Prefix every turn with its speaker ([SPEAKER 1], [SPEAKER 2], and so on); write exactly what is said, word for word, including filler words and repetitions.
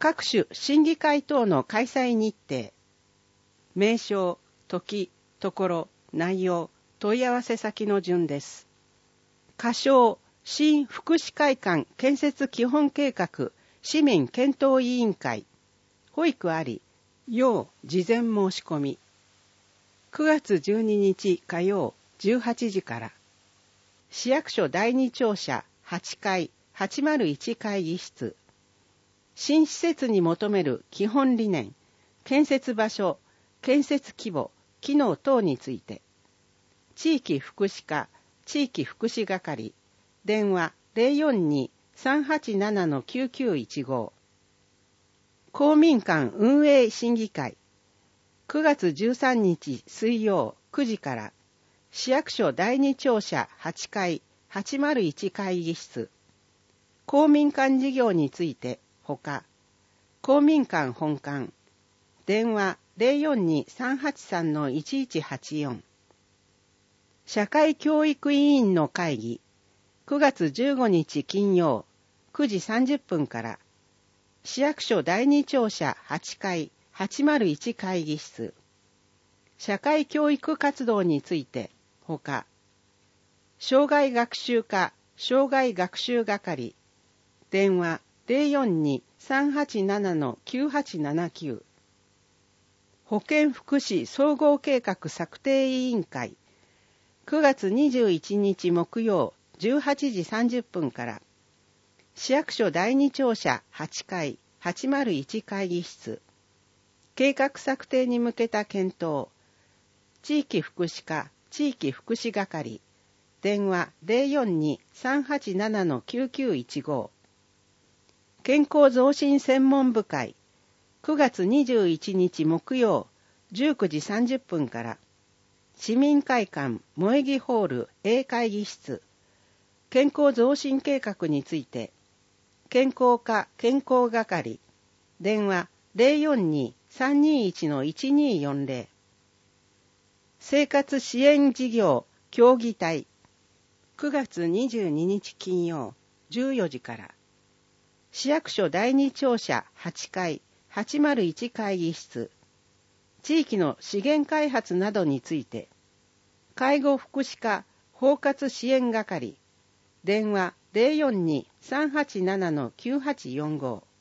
[SPEAKER 1] 各種審議会等の開催日程、名称、時、ところ、内容、問い合わせ先の順です。仮称、新福祉会館建設基本計画市民検討委員会、保育あり、要事前申し込み。くがつじゅうににち火曜じゅうはちじから、市役所だいに庁舎はちかいはちまるいち会議室。新施設に求める基本理念、建設場所、建設規模、機能等について。地域福祉課、地域福祉係、電話 ゼロよんに さんはちなな きゅうきゅういちご。公民館運営審議会、くがつじゅうさんにち水曜くじから、市役所だいに庁舎はちかいはちまるいち会議室。公民館事業について、ほか、公民館本館、電話 ゼロよんに さんはちさん いちいちはちよん。社会教育委員の会議、くがつじゅうごにち金曜くじさんじゅっぷんから、市役所だいに庁舎はちかいはちまるいち会議室。社会教育活動について、ほか、障害学習課障害学習係、電話 ゼロよんに さんはちなな きゅうはちななきゅう。保健福祉総合計画策定委員会、くがつにじゅういちにち木曜じゅうはちじさんじゅっぷんから、市役所だいに庁舎はちかいはちまるいち会議室。計画策定に向けた検討。地域福祉課地域福祉係、電話 ゼロよんに さんはちなな きゅうきゅういちご。健康増進専門部会、くがつにじゅういちにち木曜じゅうくじさんじゅっぷんから、市民会館萌木ホール A 会議室。健康増進計画について、健康課健康係、電話 ゼロよんに さんにいち いちによんゼロ。生活支援事業協議体、くがつにじゅうににち金曜じゅうよじから、市役所だいに庁舎はちかいはちまるいち会議室。地域の資源開発などについて、介護福祉課包括支援係、電話 ゼロよんに さんはちなな きゅうはちよんご。